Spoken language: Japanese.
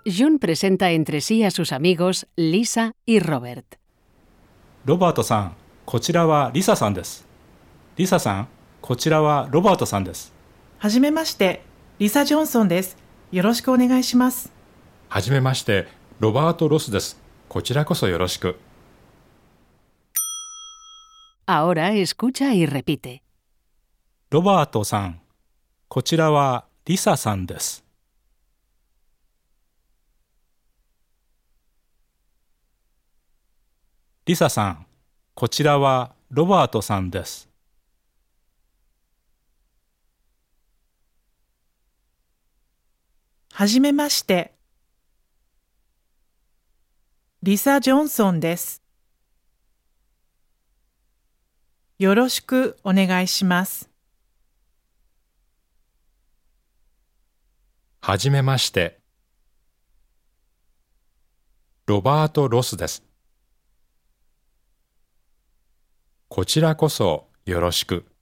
June presenta entre sí a sus amigos Lisa y Robert. ロバートさん、こちらはリサさんです。リサさん、こちらはロバートさんです。 はじめまして、リサ・ジョンソンです。よろしくお願いします。 はじめまして、ロバート・ロスです。こちらこそよろしく。 Ahora escucha y repite. ロバートさん、こちらはリサさんです。リサさん、こちらはロバートさんです。 はじめまして、リサ・ジョンソンです。よろしくお願いします。 はじめまして、ロバート・ロスです。こちらこそよろしく。